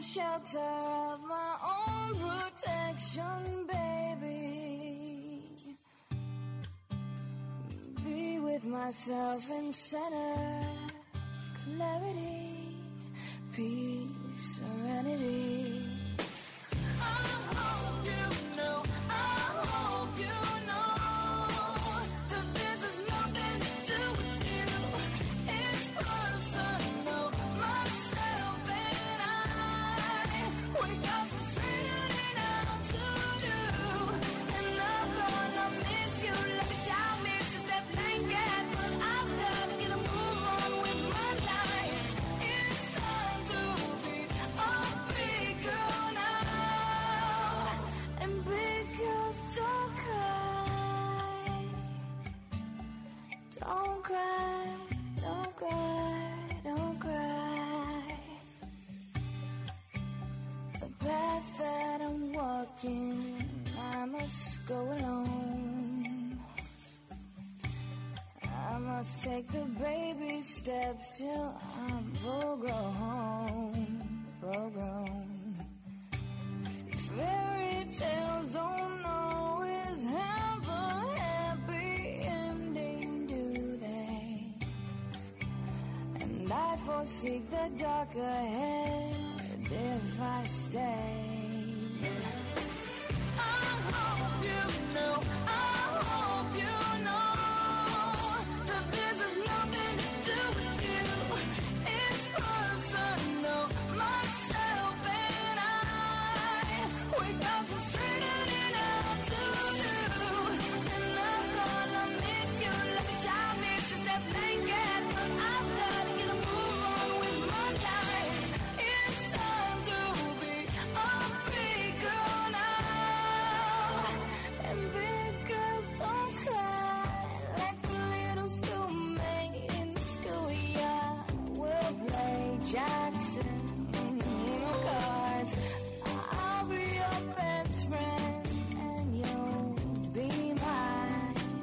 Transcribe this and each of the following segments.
shelter of my own protection, baby. Be with myself in center, clarity, peace, serenity. I hope you know, I hope you know that this has nothing to do with you. It's personal, myself and I. We got some straightening out to do, and I'm gonna miss you like a child misses that blanket. But I've got to get a move on with my life. It's time to be a big girl now. And big girls don't cry. Don't cry, don't cry, don't cry. The path that I'm walking, I must go alone. I must take the baby steps till I'm full grown, full grown. Fairy tales don't always have a happy ending, do they? And I foresee the dark ahead if I stay. I hope you know, I hope you know that this has nothing to do with you. It's personal, myself and I. We got some straightening out to do, and I'm gonna miss you like a child misses that blanket. But I've got to get a move on with my life. It's time to be a big girl now. And big girls don't cry like a little schoolmate in the schoolyard. We'll play Jackson, cards. I'll be your best friend and you'll be my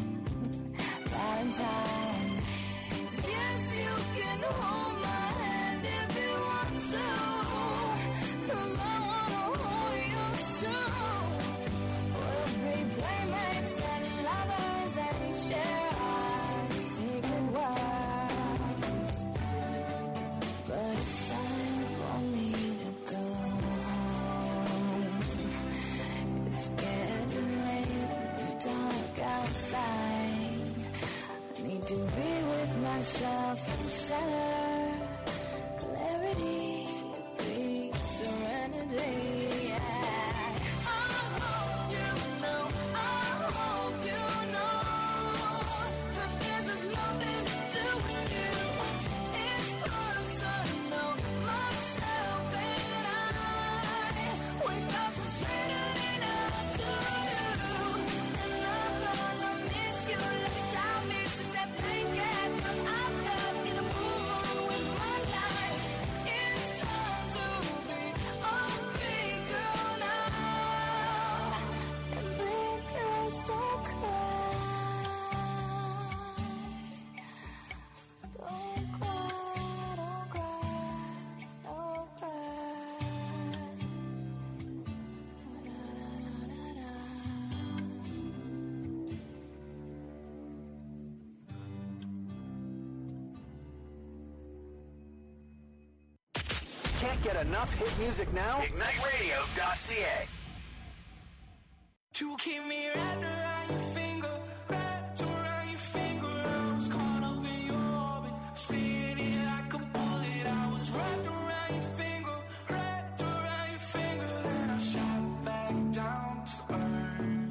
Valentine. Yes, you can hold my hand if you want to, 'cause I wanna hold you too. We'll be playmates and lovers and share our secret words. But it's time for me to go home. It's getting late, it's dark outside. I need to be with myself in center, clarity, peace, serenity. I hope you know, I hope you know that this has nothing to do with you. It's personal, myself and I. We got some straightening out to do, and I'm gonna miss you like a child misses that blanket. But I've got to get a move on with my life. It's time to be a big girl now. And big girls don't cry. Don't cry, don't cry, don't cry. Can't get enough hit music now? IgniteRadio.ca. You keep me wrapped around your finger, wrapped around your finger. I was caught up in your orbit, spinning like a bullet. I was wrapped around your finger, wrapped around your finger. Then I shot back down to earth.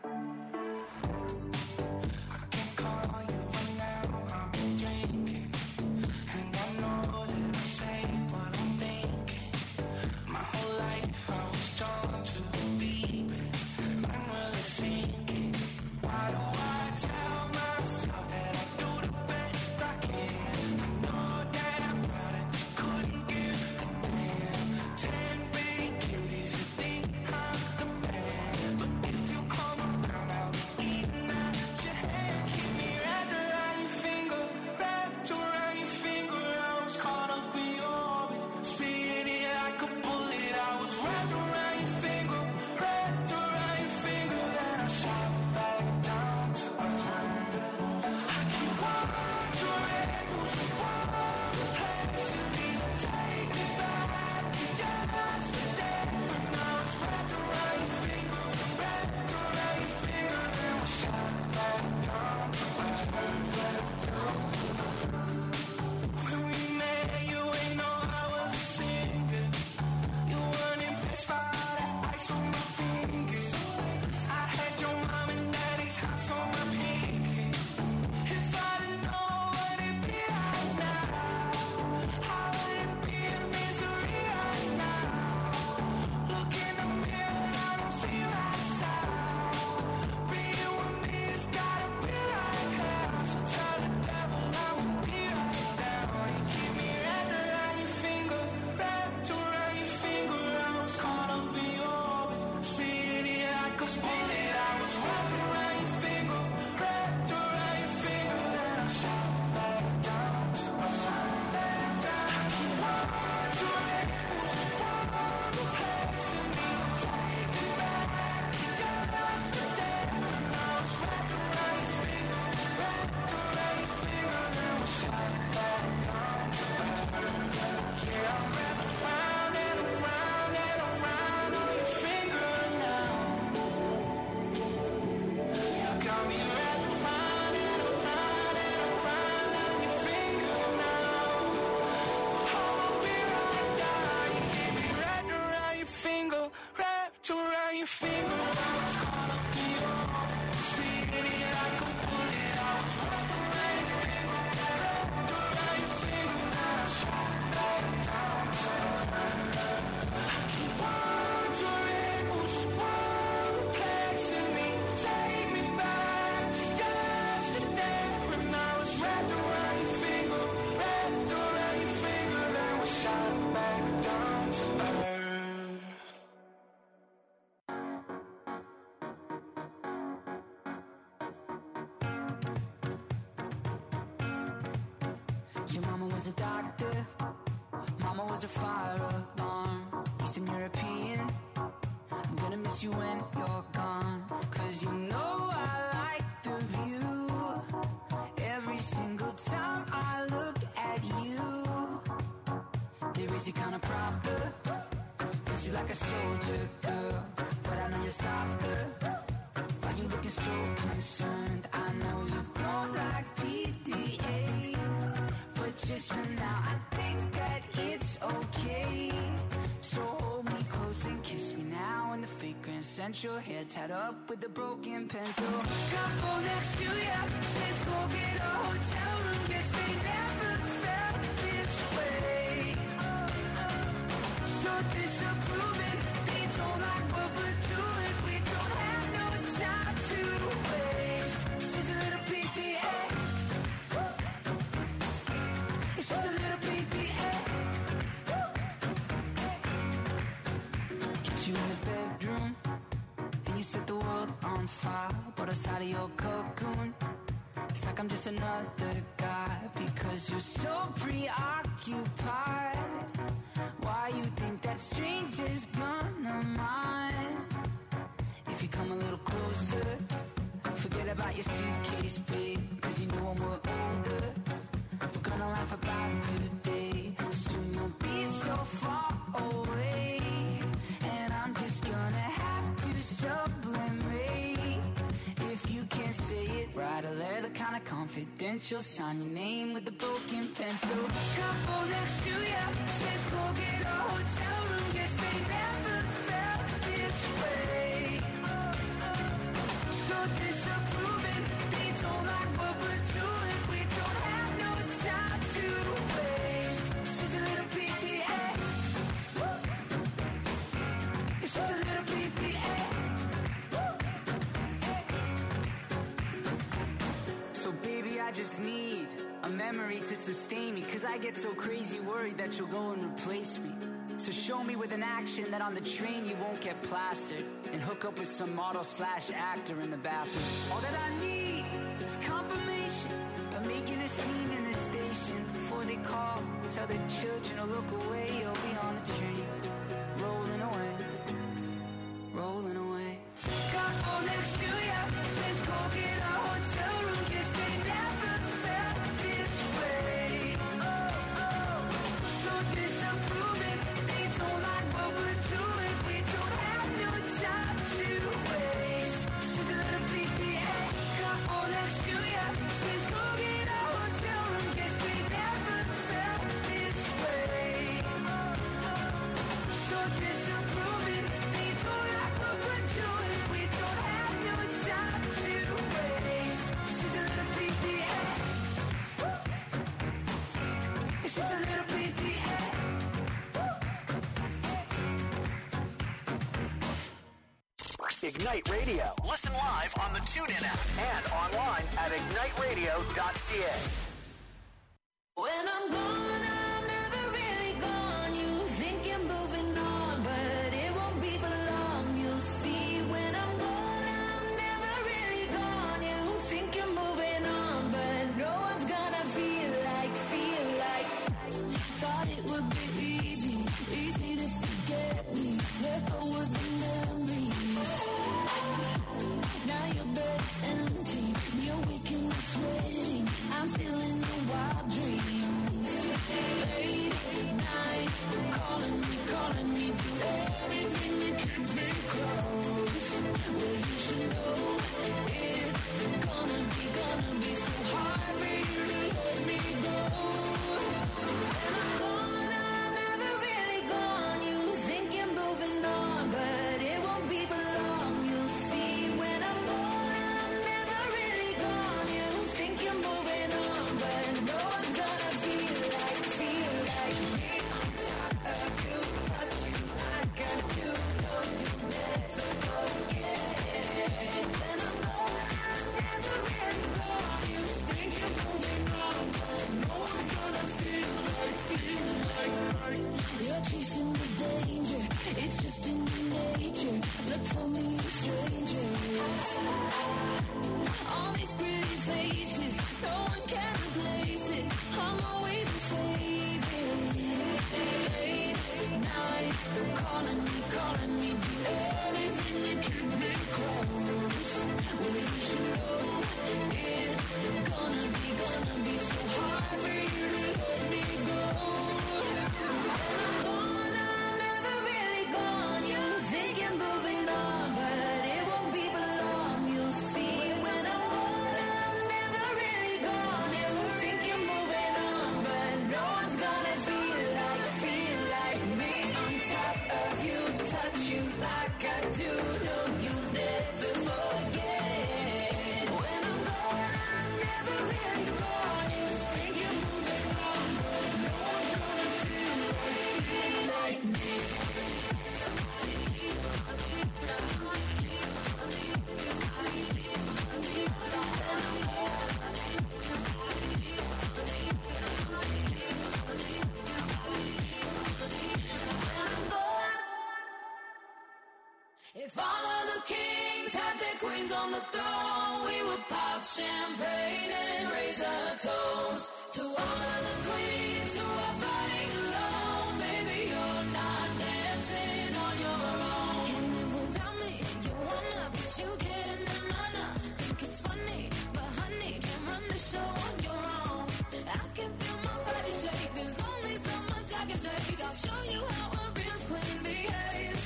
I can't call you right now, I've been drinking, and I know that I say what I'm thinking. My whole life I was drawn to the deep end. I'm really sinking. was a doctor, mama was a fire alarm. Eastern European, I'm gonna miss you when you're gone. Cause you know I like the view. Every single time I look at you, there is a kind of proper. She's like a soldier girl, but I know you're softer. Why you looking so concerned? I know you don't like PDA, but just for now I think that it's okay. So hold me close and kiss me now in the fake Grand Central. Hair tied up with a broken pencil. Couple next to ya says go get a hotel room. Guess they never felt this way. So disapproving, they don't like what we're doing. We don't have no time to waste. She's a little PDA. She's a little PDA. Get you in the bedroom and you set the world on fire. But outside of your cocoon, it's like I'm just another guy. Because you're so preoccupied. Why you think that stranger's gonna mind? If you come a little closer, forget about your suitcase, babe. Cause you know when we're older, we're gonna laugh about today. Soon you'll be so far away, and I'm just gonna have to sublimate. If you can't say it, write a letter kinda confidential. Sign your name with a broken pencil. Couple next to ya says go get a hotel room. Guess they never felt this way. So disapproving, they don't like what we're doing. We don't have no time to waste. She's a little PDA. She's a little PDA. So baby, I just need a memory to sustain me. Cause I get so crazy worried that you'll go and replace me. So show me with an action that on the train you won't get plastered, and hook up with some model/actor in the bathroom. All that I need is confirmation by making a scene in the station. Before they call, tell the children to look away. You'll be on the train, rolling away, rolling away. Couple next to ya says go get a hotel room. Guess they never felt this way. So disapproving, they don't like what we're doing. We don't have no time to waste. She's a little PDA. Couple next to ya says go get a hotel room. Guess they never felt this way. So disapproving, they don't like what we're doing. We don't have no time to waste. She's a little PDA. She's a little PDA. Ignite Radio. Listen live on the TuneIn app and online at igniteradio.ca. When I'm gone, I'm never really gone. You think you're moving on, but it won't be for long. You'll see when I'm gone, I'm never really gone. You think you're moving on, but no one's gonna feel like. Thought it would be easy to forget me. Let go of the memories. Now your bed's empty, you're waking up sweating. I'm still in your wild dreams. Late nights, calling me, do everything to keep me close. Well, you should know it's gonna be so hard for you to let me go. When I'm gone, I'm never really gone. You think you're moving on, but on the throne, we would pop champagne and raise a toast to all of the queens who are fighting alone. Baby, you're not dancing on your own. Can't live without me, you wanna, but you can't. Nah. Think it's funny, but honey, can't run the show on your own. I can feel my body shake, there's only so much I can take. I'll show you how a real queen behaves.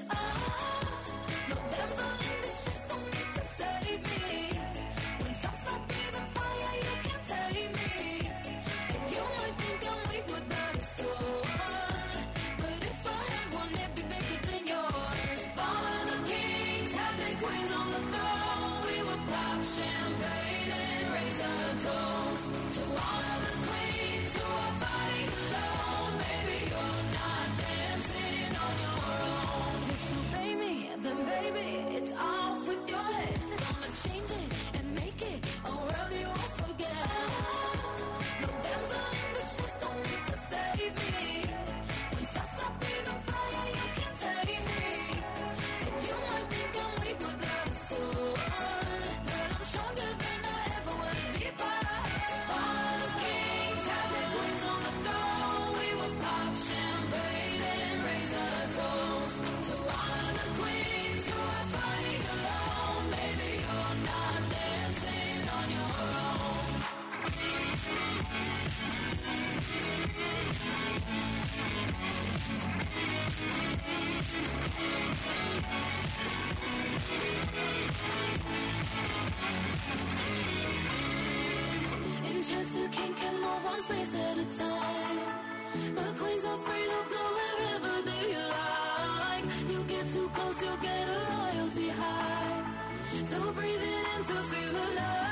No damsel in distress, don't need to save me. When I stop breathing fire, you can't take me. And you might think I'm weak without a sword, but if I had one, it'd be bigger than yours. All of the kings had their queens on the throne. We would pop champagne and raise a toast to all of the queens who are fighting alone. Baby, you're not dancing on your own. Disobey me, then baby, it's off with your head. Gonna change it and make it a world you won't forget. No damsel in distress, don't need to save me. When I stop breathing fire, you can't take me. And you might think I'm weak without a sword, but I'm stronger than I ever was before. All of the kings had their queens on the throne. We would pop champagne and raise a toast to all of the queens who are fighting alone. Baby, you're not dancing on your own. In Chester King can move one space at a time, but queens are free to go wherever they like. You get too close, you'll get a royalty high. So breathe it in to feel alive.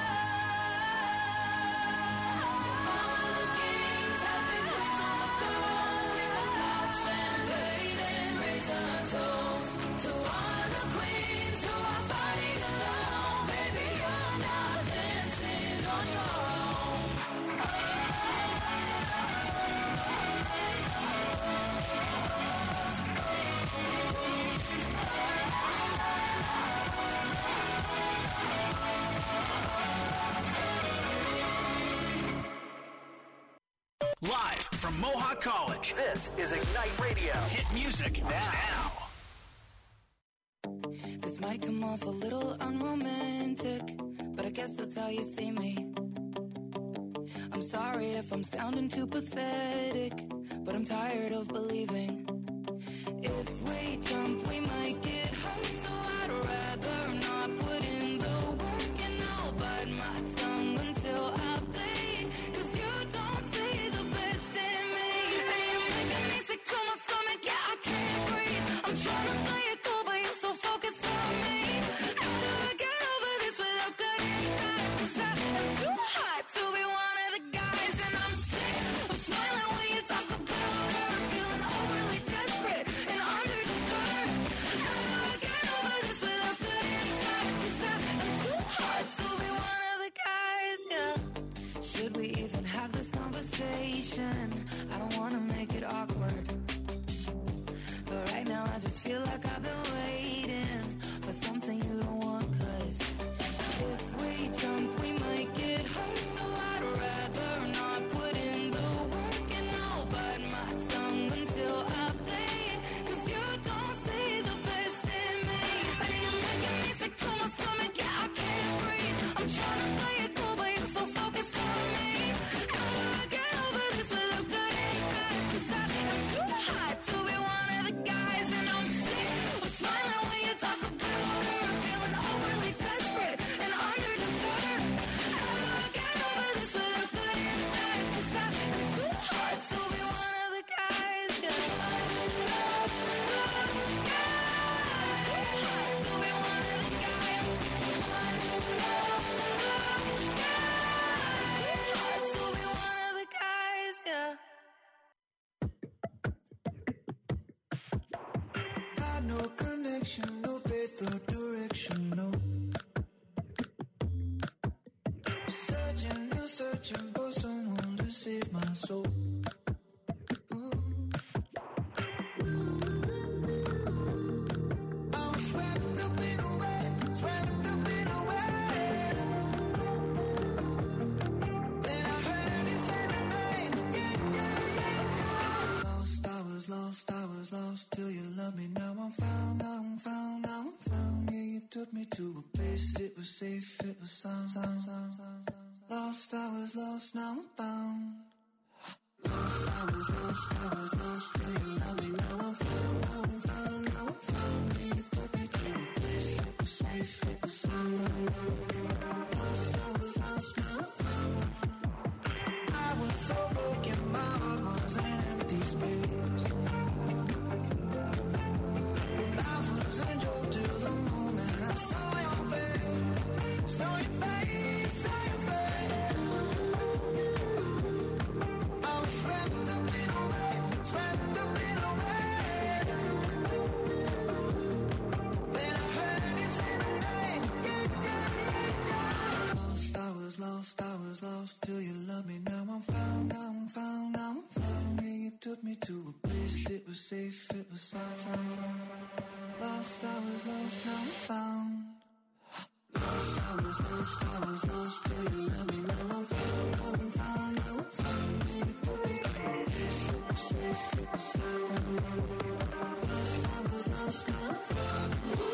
All of the kings have their queens on the throne. We will pop champagne and raise a toast to all of the queens who are fighting alone. Baby, you're not dancing on your own. Live from Mohawk College, this is Ignite Radio. Hit music now. This might come off a little unromantic, but I guess that's how you see me. I'm sorry if I'm sounding too pathetic, but I'm tired of believing. If we jump, we might get hurt, so I'd rather not put in the work, and I'll bite my tongue until I bleed, 'cause you don't see the best in me. And you're making me sick to my stomach, yeah, I can't breathe. I'm trying to play it cool, but you're so focused on me. How do I get over this without getting tired? 'Cause I am too hot to be one of the guys, and I'm sick of smiling when you talk about her, feeling overly desperate and underdeserved. How do I get over this without getting tired? 'Cause I am too hot to be one of the guys, yeah. Should we even have this conversation? I don't wanna make it awkward, but right now I just feel like I've been waiting for something you don't want. 'Cause if we jump, we might get hurt, so I'd rather not put in the work, and I'll bite my tongue until I bleed, 'cause you don't see the best in me. And you're making me sick to my stomach, yeah, I can't breathe. I'm trying to play it cool, but you're so focused on me. How do I get over this without getting tired? 'Cause I am too hot to be one of the guys, and I'm sick of smiling when you talk about her, feeling overly desperate and underdeserved. How do I get over this without getting tired? 'Cause I am too hot to be one of the guys, yeah. Too hot to be one of the guys. Too hot to be one of the guys, yeah. Got no connection, no faith or direction, no. Searching for someone to save my soul. I'm swept up in a wave, swept me to a place, it was safe, it was sound. Lost, I was lost, now I'm found. Lost, I was lost, I was lost, till you let me know I'm found, now I'm found, now I'm found. Yeah, you took me to a place, it was safe, it was sound. Lost, I was lost, now I'm found.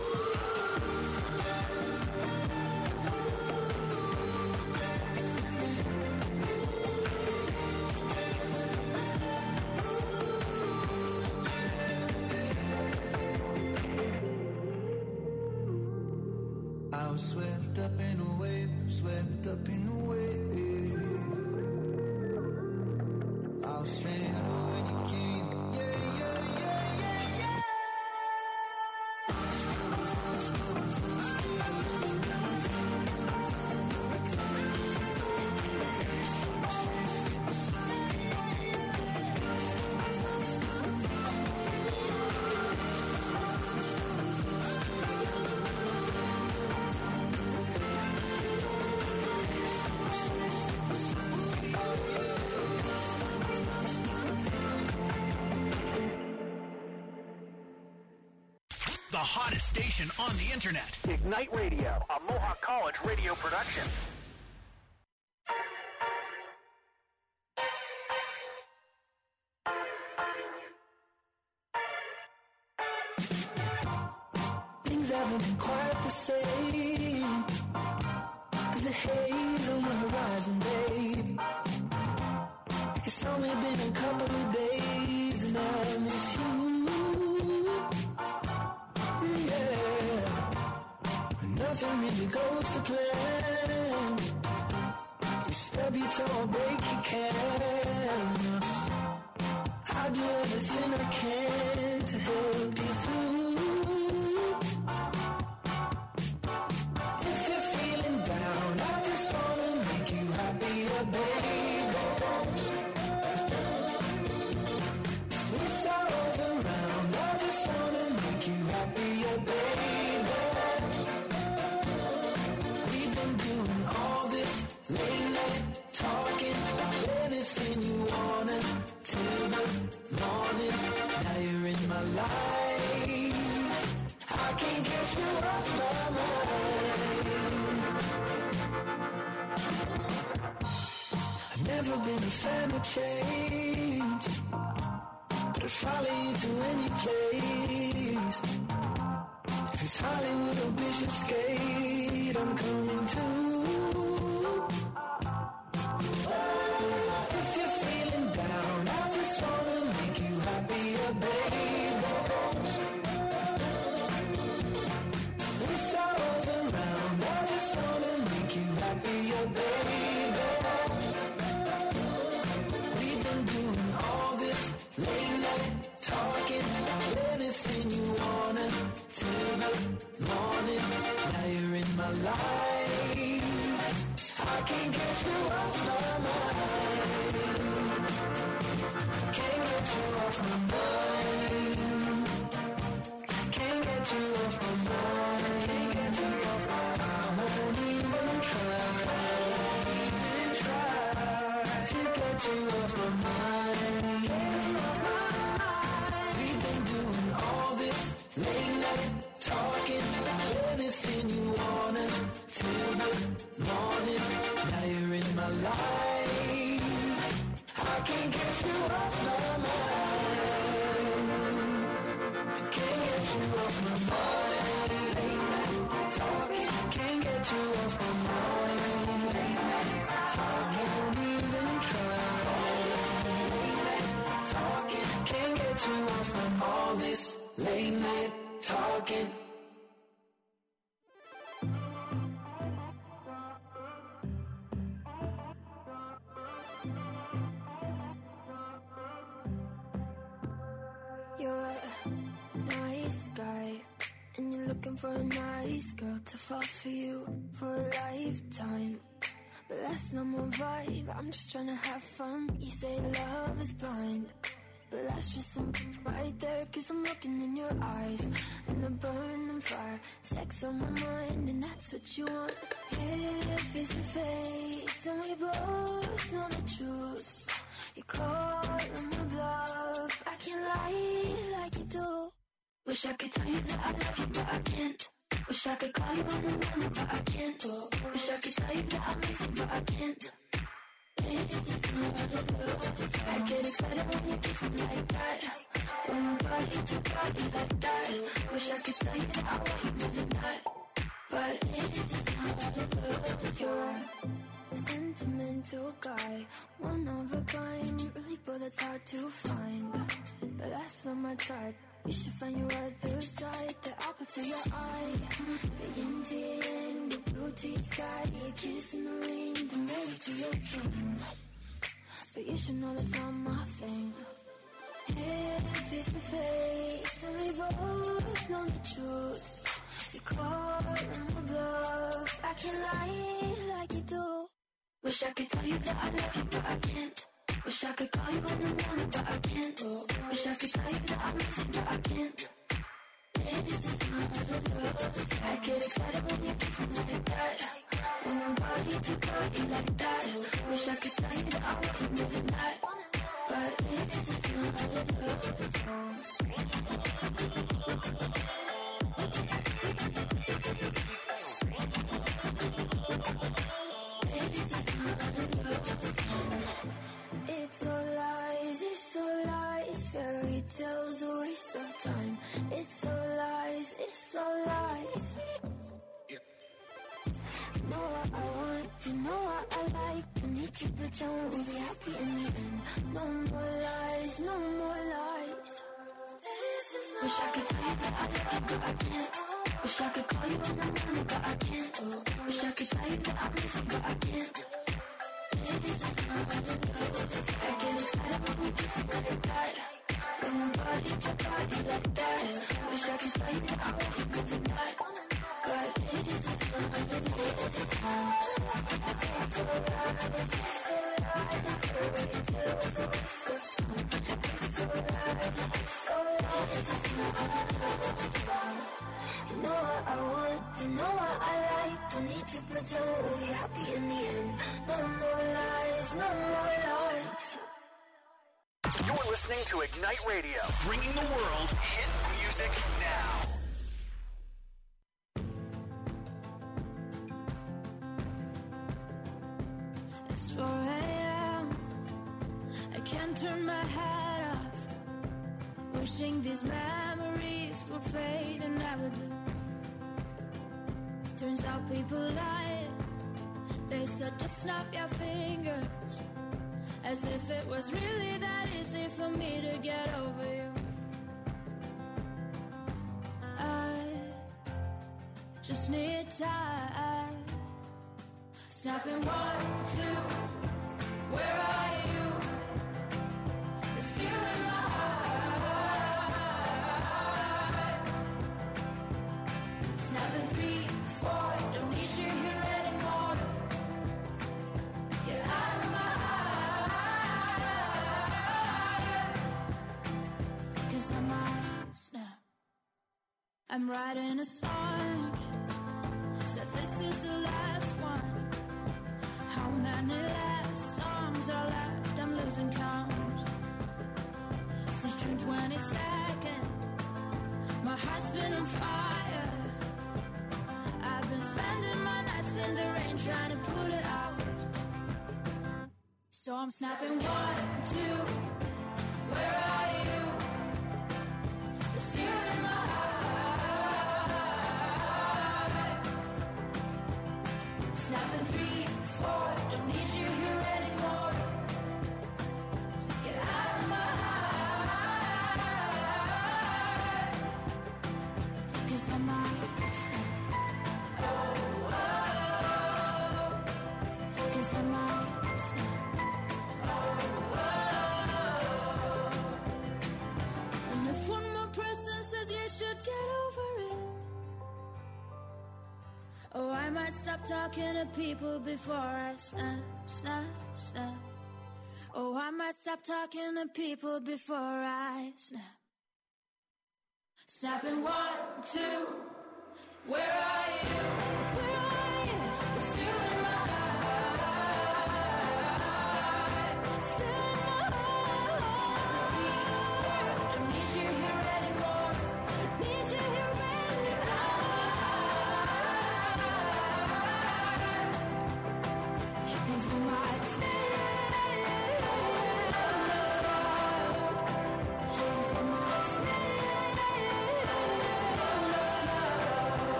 I was swept up in a wave, swept up in a wave. I was stranded when you came, yeah, yeah, yeah, yeah, yeah. I was lost, I was lost, still living in my phone, now I'm found, now I'm found. So safe, it was sound. Lost, I was lost, now I'm found. Lost, I was lost, I was lost, still living in my phone. The hottest station on the internet. Ignite Radio, a Mohawk College radio production. Things haven't been quite the same. There's a haze on the horizon, babe. It's only been a couple of days and I miss you. Yeah, nothing really goes to plan. You stub your toe or break your can. I do everything I can to help you through. If you're feeling down, I just wanna make you happier, baby. When sorrow's around, I just wanna make you happier, baby. We've been doing all this late night talking about anything you wanna till the morning. Now you're in my life. I can't get you off my mind. I've never been a fan of change, but I'd follow you to any place. If it's Hollywood or Bishopsgate, I'm coming too. If you're feeling down, I just wanna make you happier, baby. When sorrow's around, I just wanna make you happier, baby. We've been doing all this late night talking about anything you wanna till the morning. Now you're in my life. I can't get you off my mind. Can't get you off my mind. Can't get you off my mind. Can't get you off my mind. I won't even try to get you off my mind. We've been doing all this late night talking about anything you wanna till the morning. Now you're in my life. I can't get you off my mind. Can't get you off my mind. Late night talking. Can't get you off my mind. Late night talking. Won't even try. Late night talking. Can't get you off from all this late night talking. You're a nice guy, and you're looking for a nice girl to fall for you for a lifetime. But that's not my vibe, I'm just trying to have fun. You say love is blind, but that's just something right there. Cause I'm looking in your eyes, and the burning fire. Sex on my mind, and that's what you want. Here, face to face, and we both know the truth. You're caught in my bluff, Wish I could tell you that I love you, but I can't. Wish I could call you on the morning, but I can't. Wish I could tell you that I miss you, but I can't. I get excited when you kiss me like that. When my body to body like that. Wish I could tell you that I want you more than that. But you're a sentimental guy, one of a kind, really, but that's hard to find. But that's not my type. You should find your other side, the apple to your eye, the yin to your yang, the blue to your sky, your kiss in the rain, the melody to your chin. But you should know that's not my thing. Here, face to face, and we both know the truth. You call my bluff, I can't lie like you do. Wish I could tell you that I love you, but I can't. Wish I could call you in the morning, but I can't. Wish I could tell you that I miss you, but I can't. I get excited when you kiss me like that. When my body to body like that. Wish I could tell you that I want you more than that. But it's all lies, fairy tales, a waste of time. It's all lies. You know what I want, you know what I like. I need to pretend we'll be happy in the end. No more lies, no more lies. Wish I could tell you that I love you, but I can't. Wish I could call you in the morning, but I can't. Wish I could tell you that I miss you, but I can't. I get excited when we kiss me like that. When my body to body like that. Wish I could tell you that I want you more than that. But you know what I want, you know what I like. Don't need to pretend we'll be happy in the end. No more lies, no more lies. You're listening to Ignite Radio, bringing the world hit music now. It's 4 a.m. I can't turn my head off. Wishing these memories would fade and never do. Turns out people lie. They said just snap your fingers, as if it was really that easy for me to get over you. I just need time. Snapping 1, 2, where are you? It's still in my heart. Snapping 3, 4, don't need you here anymore. Get out of my heart. 'Cause I might snap. I'm writing a song. Said this is the last one. How many last songs are left? I'm losing count. Since June 22nd, my heart's been on fire. I've been spending my nights in the rain trying to put it out. So I'm snapping 1, 2, where are you? You're still in my heart. Snapping 3, 4, don't need you here anymore. Get out of my heart. 'Cause I might snap. Oh, oh. 'Cause I might snap. Oh, oh. And if one more person says you should get over it, oh, I might stop talking to people before I snap, snap, snap. Oh, I might stop talking to people before I snap. Snapping 1, 2, where are you? Where are you? You're still in my heart. Still in my heart. Snapping 3, 4, don't need you here anymore. Need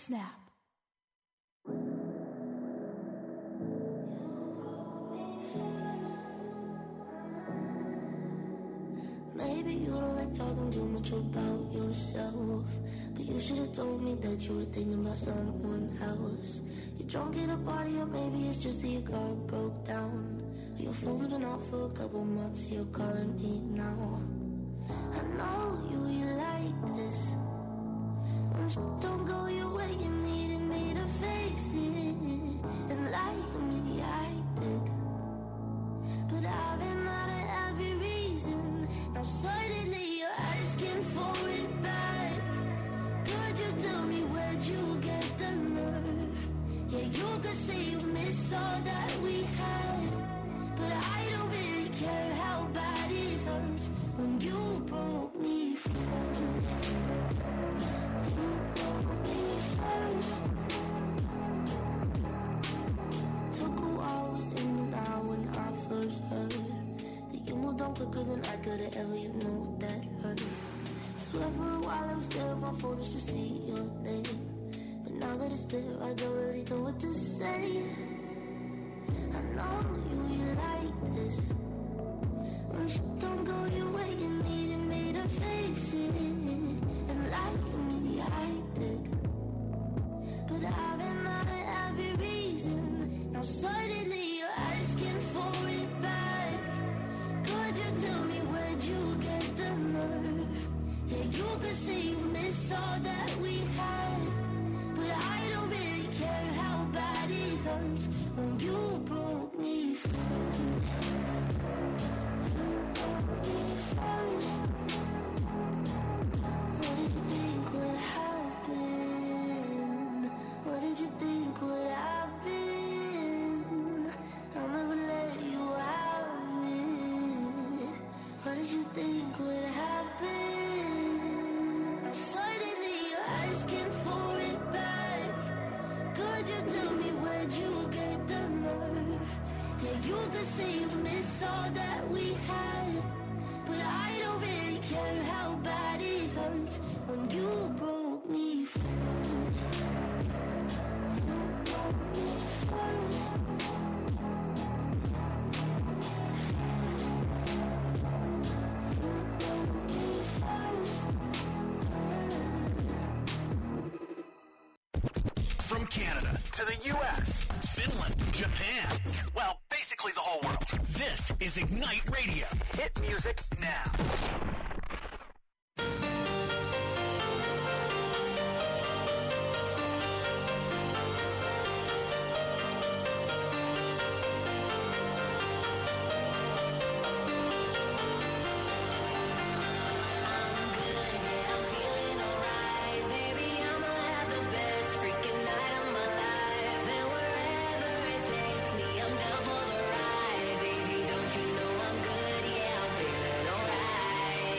snap. Maybe you don't like talking too much about yourself, but you should have told me that you were thinking about someone else. You're drunk at a party, or maybe it's just that your car broke down. Your phone's been off for a couple months, you're calling me now. I know you like this. When shit don't go your way, you needed me to face it. And like me, I did. But I've been out of every reason. Now suddenly you're asking for it back. Could you tell me where'd you get the nerve? Yeah, you could say you miss all that we had, but I don't really care how bad it hurts when you broke me first. You broke me first. Took a while, was in and out when I first heard that you moved on quicker than I could've ever, you know that hurt. Swear for a while I was there on my phone just to see your name, but now that it's there I don't really know what to say. I know you like this. When shit don't go your way, you needed me to face it. And like me, I did. But I've been out of every reason. Now suddenly you're asking for it back. Could you tell me where'd you get the nerve? Yeah, you could say you miss all that we had, but I don't really care how bad it hurts when you broke me first. You broke me first. What did you think would happen? What did you think would happen? I'll never let you have it. What did you think would happen? Now suddenly you're asking for it back. Could you tell me where'd you get the nerve? Yeah, you could say you miss all that we had, but I don't really care how bad it hurts when you broke me first. You broke me first. You broke me first. From Canada to the U.S., Finland, Japan, well, basically the whole world. This is Ignite Radio. Hit music now. Baby, don't you know I'm good? Yeah, I'm feeling alright.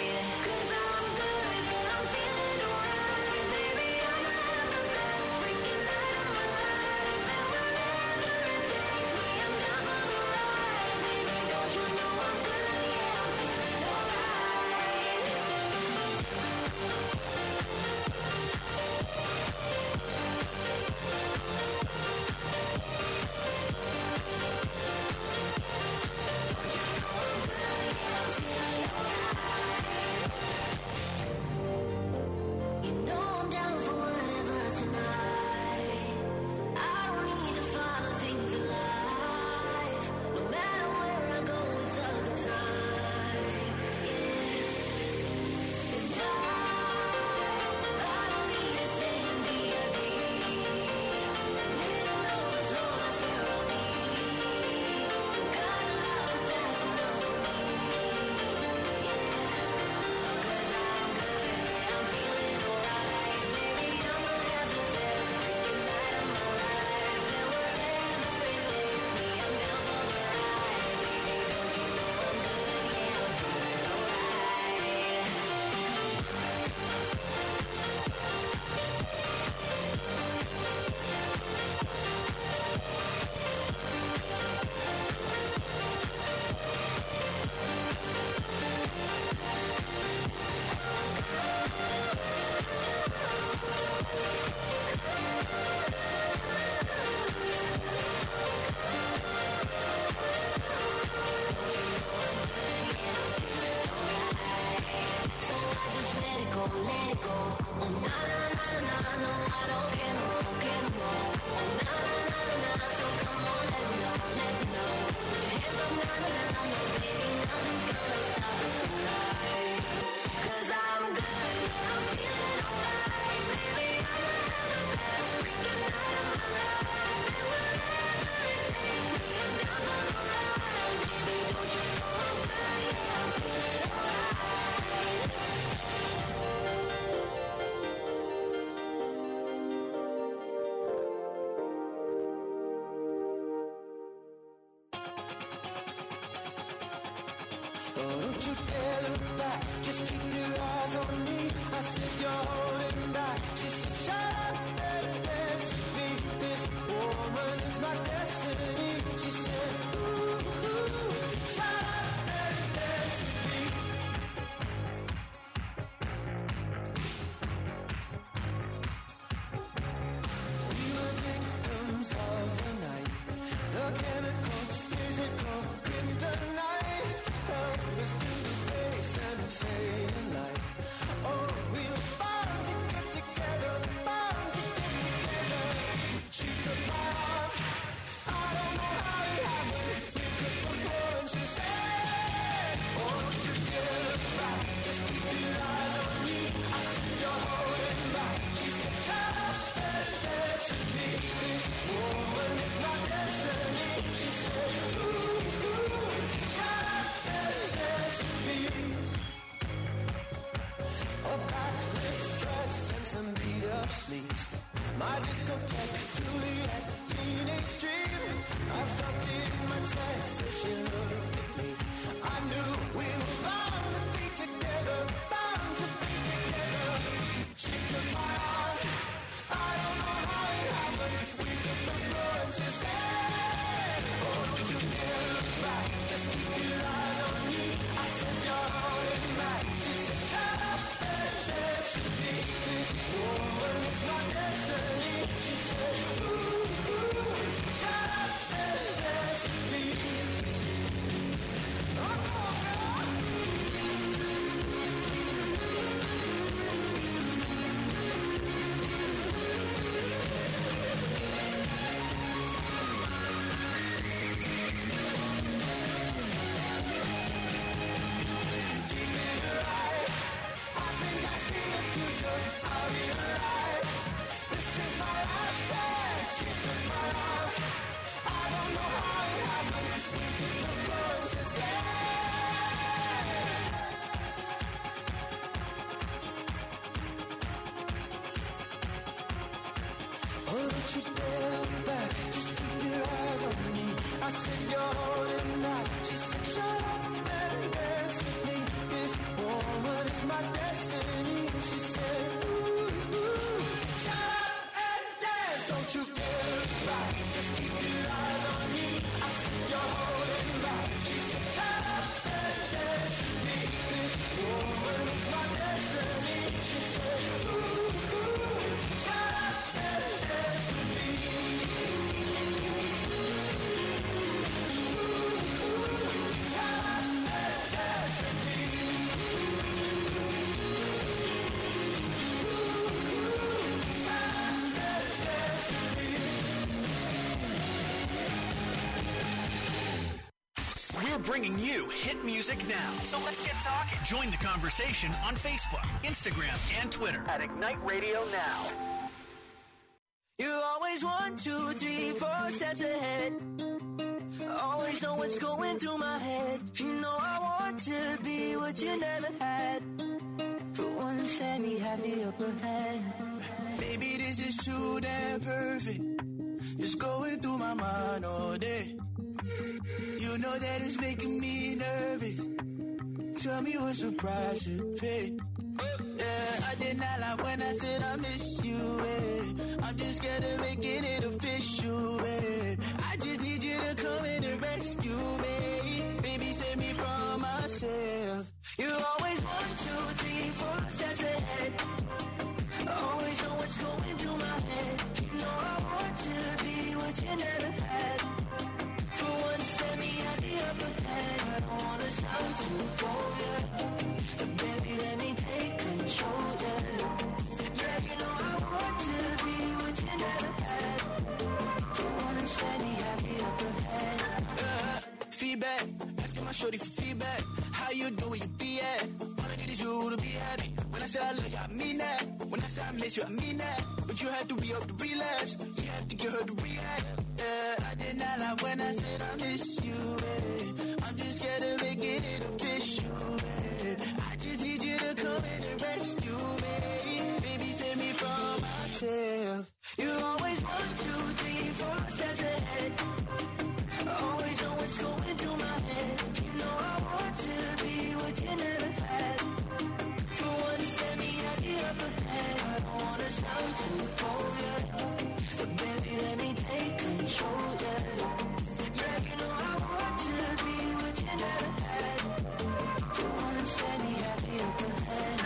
me go. Oh na na na na, no I don't care no more, care no more. Oh na na na na, so come on let me know, let me know. Put your hands up, na na na, no baby nothing's gonna stop us tonight. 'Cause I'm good, I'm feeling alright, baby I'ma have the best freaking night of my life. And wherever it takes me, I'm down for the ride, baby don't you know I'm good, yeah I'm feeling alright. Oh, don't you dare look back, just keep your eyes on me. I said you're holding back. She said shut up and dance with me. This woman is my destiny. She said ooh, ooh, shut up and dance with me. We were victims of the night, the chemical, physical kryptonite. Helpless to the face and the fading light. Oh, we were bound to get together, bound to get together. She took my arm, I don't know how it happened. We took the floor and she said, oh, don't you dare look back, just keep your eyes on me. I said you're holding back. She said shut up and dance with me. This woman is my destiny. She said ooh, ooh, shut up and dance with me. A backless dress and some beat up sleeves. My discotheque, Juliet, teenage dream. I felt it in my chest as she looked at me. I knew we were bound to be together, bound to be together. She took my arm, I don't know how it happened. We took the floor and she said, oh, don't you dare look back, just keep your eyes on me. I said you're holding back. She said shut up and dance with me. This woman is my destiny. She said ooh, ooh, shut up and dance with me. Oh, come on, girl. Deep in her eyes, I think I see a future. I realize this is my last chance. She took my arm, I don't know how it happened. We took the floor and she said, oh, don't you dare look back, just keep your eyes on me. I said you're holding back. She said shut up and dance with me. This woman is my destiny. She said ooh, ooh, shut up and dance. Don't you dare look back, just keep your eyes on me. I said you're holding back. She said shut up and dance with me. This woman is my destiny. She said ooh, ooh, shut up and dance with me. We're bringing you hit music now. So let's get talking. Join the conversation on Facebook, Instagram, and Twitter at Ignite Radio Now. You're always 1, 2, 3, 4 steps ahead. Always know what's going through my head. You know I want to be what you never had. For once, let me have the upper hand. Baby, this is too damn perfect. It's going through my mind all day. You know that it's making me nervous. Tell me what's the price to pay. Yeah, I did not lie when I said I miss you, babe. I'm just scared of making it official, babe. I just need you to come in and rescue me. Baby, save me from myself. You're always 1, 2, 3, 4 steps ahead. Always know what's going through my head. You know I want to be what you never had. For once, let me have the upper hand. I don't wanna sound too bold, yeah. Baby, let me take control, yeah. shorty for feedback. How you doing, where you be at? All I need is you to be happy. When I say I love you, I mean that. When I say I miss you, I mean that. But you had to be up to relapse. You have to get her to react. I did not lie when I said I miss you, babe. I'm just scared of making it official, babe. I just need you to come in and rescue me. Baby, save me from myself. You're always 1, 2, 3, 4 steps ahead. Always know what's going through my head. You know I want to be what you never had. For once, let me have you up ahead. I don't wanna sound too cold, yeah. But baby, let me take control, yeah. Yeah, you know I want to be what you never had. For once, let me have you up ahead.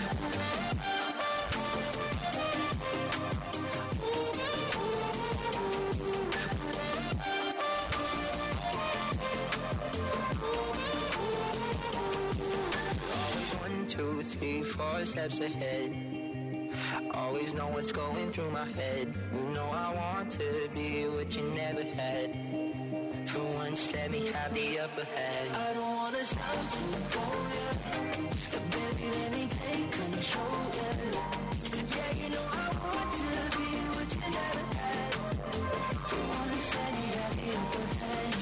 One, 2, 3, 4 steps ahead. Always know what's going through my head. You know I want to be what you never had. For once, let me have the upper hand. I don't wanna sound too bold, yeah. But baby, let me take control, yeah. Yeah, you know I want to be what you never had. For once, let me have the upper hand.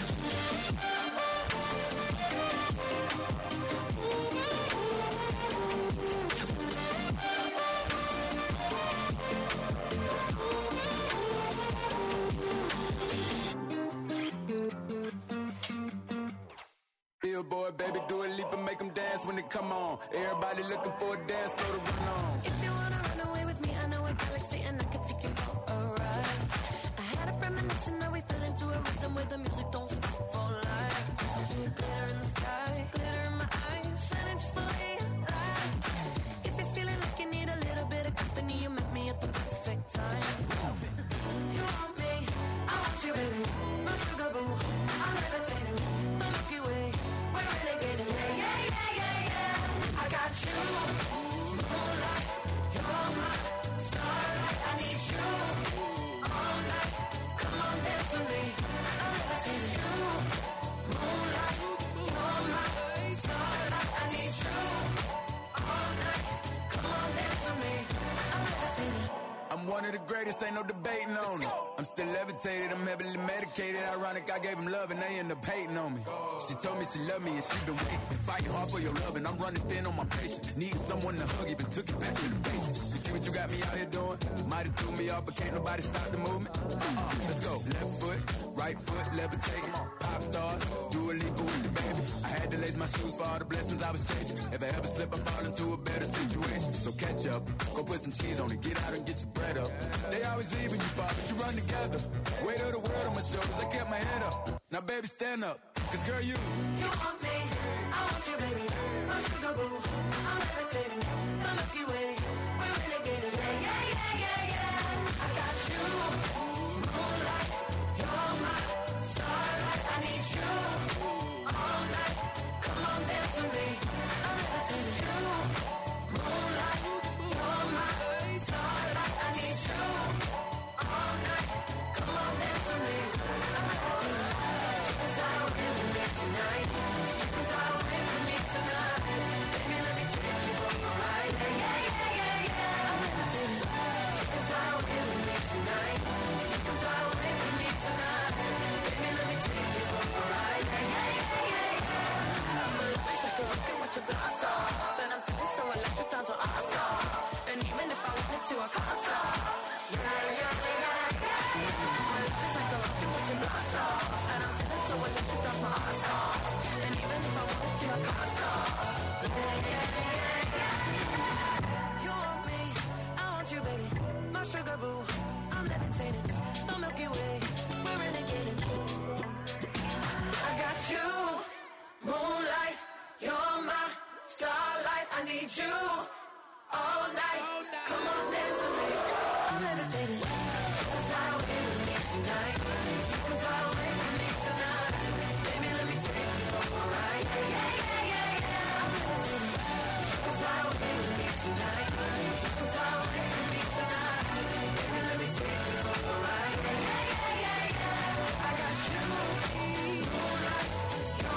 Billboard, baby, do a leap and make them dance when they come on. Everybody looking for a dance floor to run on. If you wanna run away with me, I know a galaxy and I can take you for a ride. I had a premonition that we fell into a rhythm where the music don't stop for life. Glitter in the sky, glitter in my eyes, shining just the way you like. If you're feeling like you need a little bit of company, you met me at the perfect time. You want me, I want you, baby. My sugar boo, I'm levitating. The Milky Way, we're renegading. Yeah, yeah, yeah, yeah, yeah. I got you, moonlight. You're my starlight. I need you all night. Come on, dance with me. I'm levitating. You, moonlight. You're my starlight. I need you all night. Come on, dance with me. I'm levitating. I'm one of the greatest, ain't no debating on it. I'm still levitated, I'm heavily medicated. Ironic, I gave him love and they end up hating on me. She told me she loved me and she been waiting. Fighting hard for your love and I'm running thin on my patience. Needing someone to hug, even took it back to the basics. You see what you got me out here doing? Might have threw me off, but can't nobody stop the movement. Let's go. Left foot, right foot, levitating. Pop stars, do a leap with the baby. I had to lace my shoes for all the blessings I was chasing. If I ever slip, I fall into a better situation. So catch up, go put some cheese on it, get out and get your bread up. They always leaving you, Bob, but you run together. Weight of the world on my shoulders, I kept my head up. Now baby, stand up, cause girl, you want me, I want you, baby. My sugar boo, I'm levitating. The Milky Way, we're renegading. Yeah, yeah, yeah, yeah, yeah. I got you, moonlight. You're my starlight. I need you all night. Come on, dance with me. I'm levitating. You, moonlight. You're my starlight. I need you all night. Come on, dance with me. I'm levitating. Cause I really need tonight. Cause I really need tonight. Baby, let me take you for a ride. Yeah, yeah, yeah, yeah, yeah. I'm levitating. Cause I really need tonight. Cause I really need tonight. Baby, let me take you for a ride. Yeah, yeah, yeah, yeah, yeah. I'm a life like a rocket, watch it blast off. And I'm feeling so electric, down so awesome. And even if I wanted to, I can't stop. Yeah, yeah, yeah, yeah, yeah. My life is like a rocket, watch it blast off. And I'm feeling so electric, down my ass off. And even if I wanted to, I can't stop. Yeah, yeah, yeah, yeah. You want me, I want you, baby. My sugar boo, I'm levitating. The Milky Way, we're renegading. I got you, moonlight. You're my starlight. I need you all night. Come on, dance with me. I'm levitating. Cause I really need tonight. Cause I really need tonight. Baby, let me take you for a ride. Yeah, yeah, yeah, yeah. I'm levitating. Cause I really need tonight. Cause I really need tonight. Baby, let me take you for a ride. Yeah, yeah, yeah, yeah. I got you, moonlight.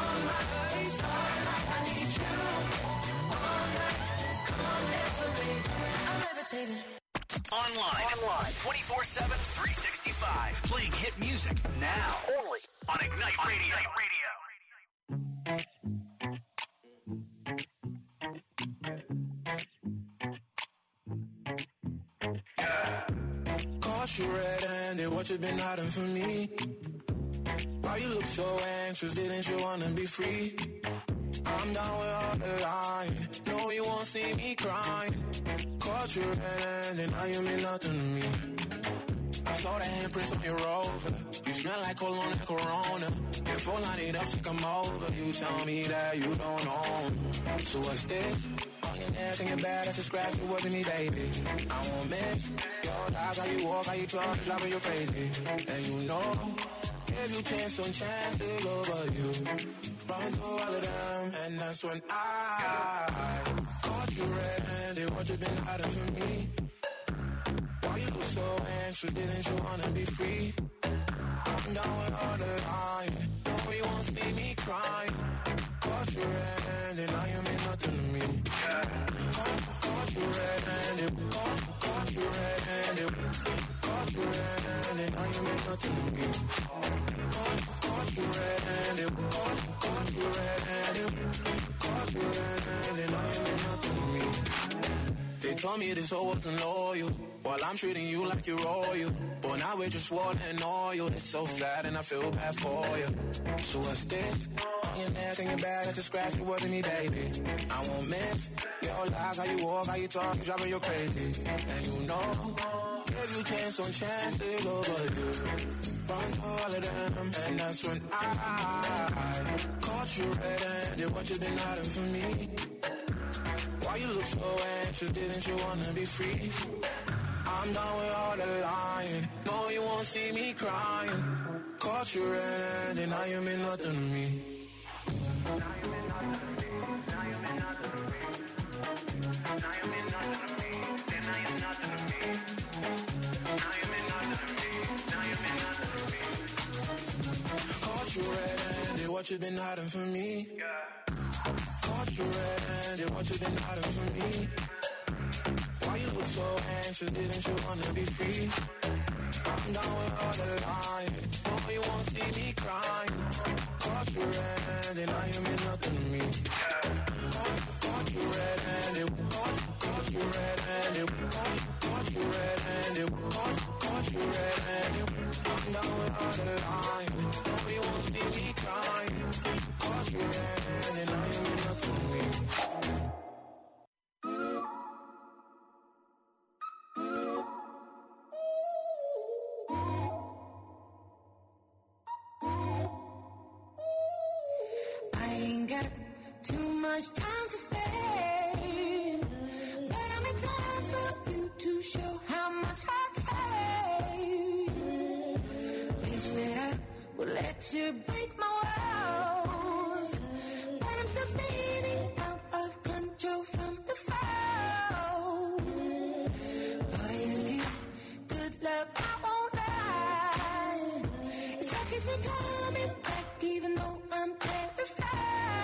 Online. 24/7, 365. Playing hit music now. Only on Ignite Radio. Caught you red-handed, what you been hiding from me? Why you look so anxious, didn't you wanna be free? I'm down with all the lying, no you won't see me crying. Caught you red-handed, now you mean nothing to me. I saw the handprints on your rover, you smell like cologne and Corona. Your phone line it up, so come over, you tell me that you don't own. So what's this? Everything bad, that's a scratch, it wasn't me, baby. I won't miss your lies, how you walk, how you talk, driving you crazy. And you know, if you chance on chance, it's over you. Run through all of them, and that's when I caught you red-handed, what you been hiding from me? Why you look so anxious, didn't you wanna be free? I'm down with all the lying, no you won't see me crying. Caught you red-handed, now you mean nothing to me. Caught you red-handed, caught you red-handed, caught you red-handed, now you mean nothing to me. Caught you red-handed, caught you red-handed, caught you red-handed, now you mean nothing to me. They told me this whole wasn't loyal, while I'm treating you like you're royal. But now we're just water and oil. It's so sad and I feel bad for you. So what's this? On your neck and your back, that's a scratch, it wasn't me, baby. I won't miss your lies, how you walk, how you talk, you driving you crazy. And you know, if you chance on chance, it's over you. Run through all of them, and that's when I caught you red-handed, what you been hiding from me? Why you look so anxious, didn't you wanna be free? I'm done with all the lying, no you won't see me crying. Caught you red-handed, now you mean nothing to me. Caught you red-handed, what you been hiding from me? Caught you red-handed, what you been hiding from me? Why you look so anxious, didn't you wanna be free? I'm down with all the lying, no you won't see me crying. Caught you red-handed, now you mean nothing to me. Caught you red-handed, caught you red-handed, caught you red-handed, caught you red-handed. I'm down with all the lying, no you won't see me crying. Caught you red-handed, now you mean nothing to me. Too much time to spare, but I'm in time for you to show how much I care. Wish that I would let you break my walls, but I'm still spinning out of control from the fall. Boy, you give good love, I won't lie. It's like it's been coming back, even though I'm terrified.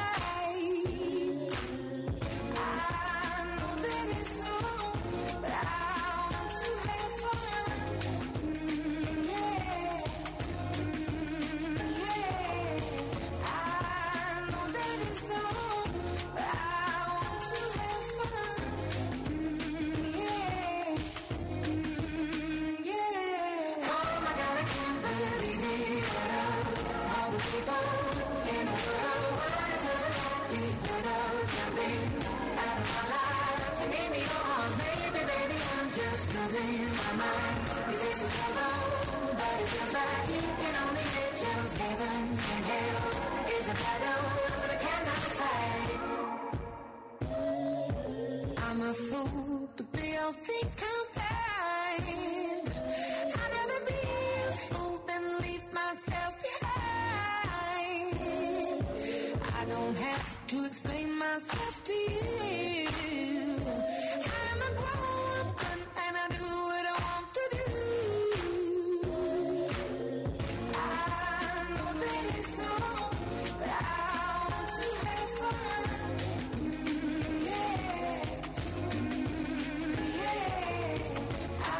I'm a fool, but they all think I'm blind. I'd rather be a fool than leave myself behind. I don't have to explain myself to you. I'm a grown woman and I do what I want to do. I know that it's wrong, but I want to have fun. Yeah. I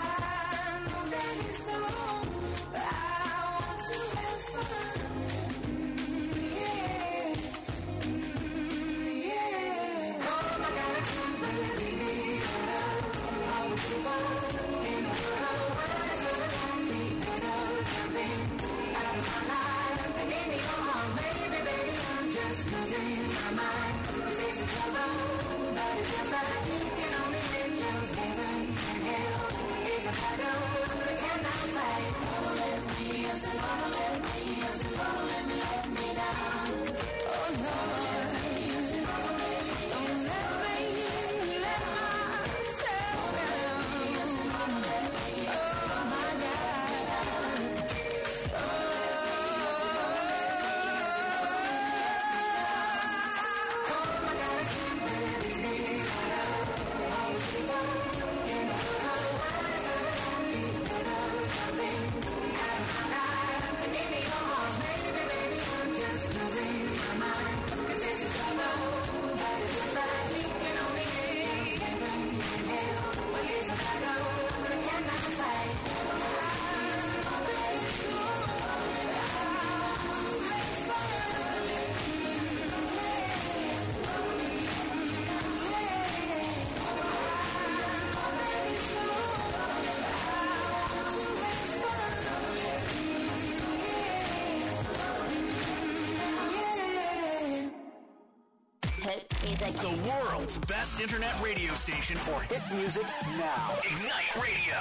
The world's best internet radio station for hit music now. Ignite Radio.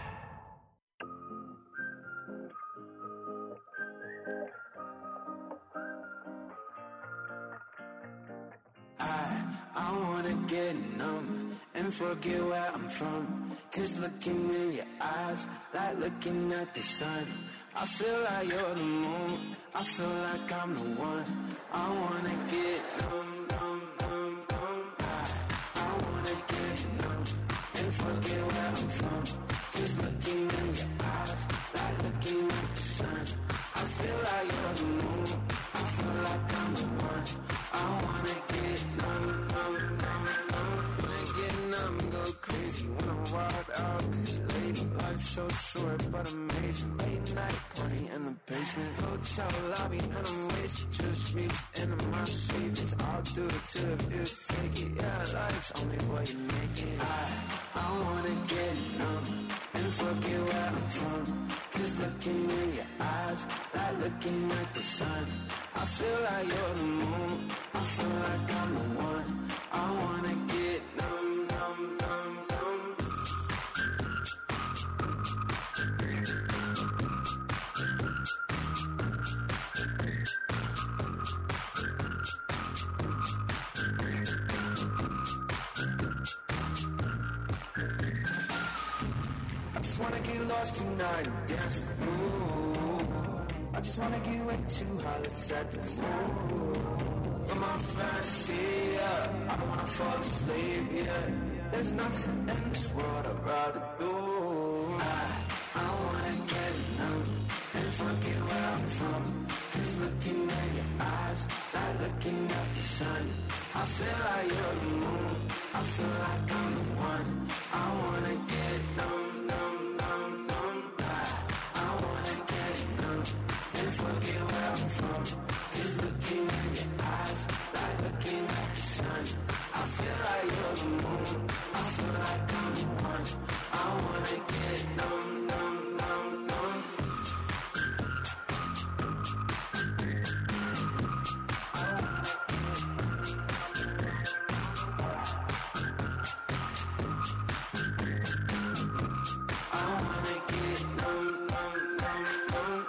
I wanna get numb and forget where I'm from. Cause looking in your eyes, like looking at the sun. I feel like you're the moon, I feel like I'm the one. I wanna get numb, numb, numb, numb. I wanna get numb and forget where I'm from. Cause looking in your eyes, like looking at the sun. I feel like you're the moon, I feel like I'm the one. I wanna get numb, numb, numb, numb. Wanna get numb, go crazy when I walk out. Cause lady, life's so short but amazing. Late night party in the basement, hotel lobby, and I'm wasted. Just reached into my savings. I'll do it too if you take it. Yeah, life's only what you make it. I wanna get numb and forget where I'm from. Cause looking in your eyes, like looking at the sun. I feel like you're the moon, I feel like I'm the one. I wanna get numb, numb, numb, numb. I just wanna get lost tonight and dance with you. I just wanna get way too high, let's set the mood. For my fantasy, yeah, I don't wanna fall asleep, yeah. There's nothing in this world I'd rather do. I wanna get numb and forget where I'm from. Cause looking at your eyes, like looking at the sun. I feel like you're the moon, I feel like I'm the one. I wanna get numb, numb, numb, numb. I wanna get numb and forget where I'm from. Cause looking at your eyes, like looking at the sun. I feel like you're the moon, I feel like I'm the one. I wanna get numb, numb, numb, numb. I wanna get numb, numb, numb, numb.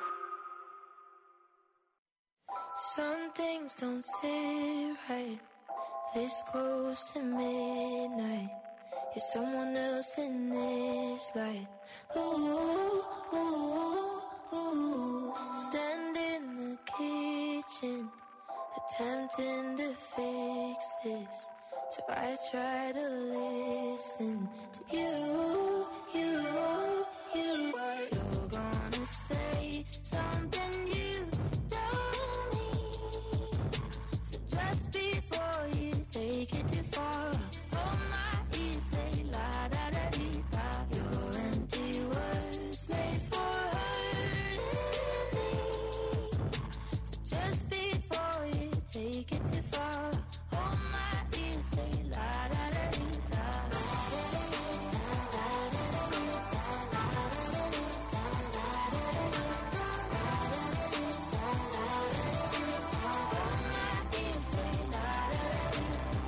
Some things don't sit right this close to midnight. You're someone else in this light. Ooh, ooh, ooh. Stand in the kitchen, attempting to fix this. So I try to listen to you, you, you. What you're gonna say, something you don't mean. So just before you take it too far, hold my ears, say la da da dee da. Your empty words made for hurting me. So just before you take it too far, hold my ears, say la da da dee da.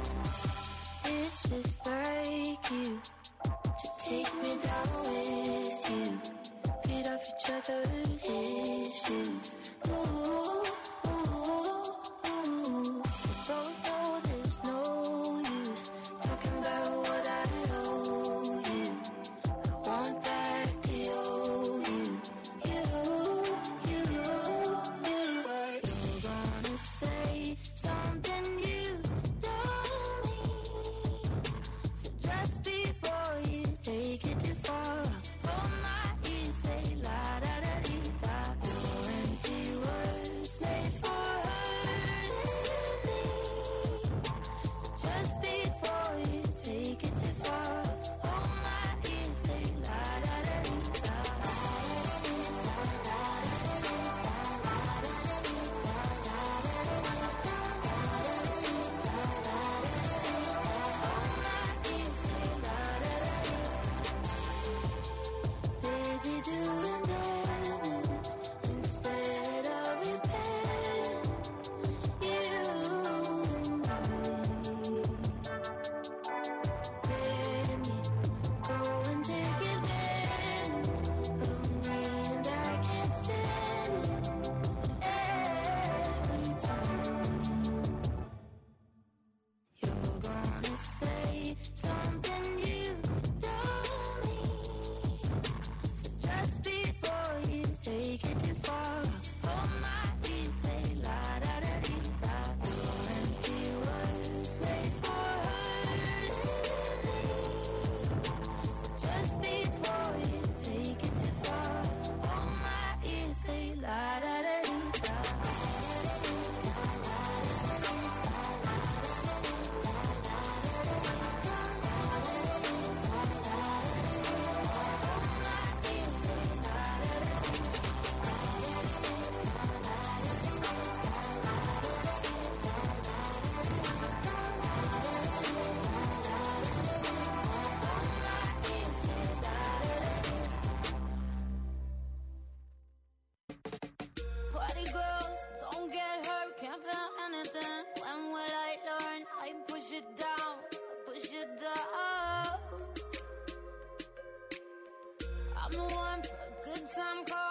It's just like you to take me down with each other's issues. Ooh, ooh, ooh. We both know there's no use talking about what I owe you. I want back the old you. What you're gonna say? Something you don't mean. So just before you take it too far, hold my ear, say la da da dee da. Your empty words made for hurting me. So just before you take it too far, hold my ear, say la da da dee da. Busy doing damage instead of repairing you. Let me go and take advantage of me, and I can't stand it every time. You're gonna say something you don't mean. So just before you take it too far, hold my ear, say la da da dee da. Your empty words made for hurting me. So just before you take it too far, hold my ear, say la da da dee da. Party girls, don't get hurt, can't feel anything. When will I learn? I push it down, push it down. I'm the one for a good time call.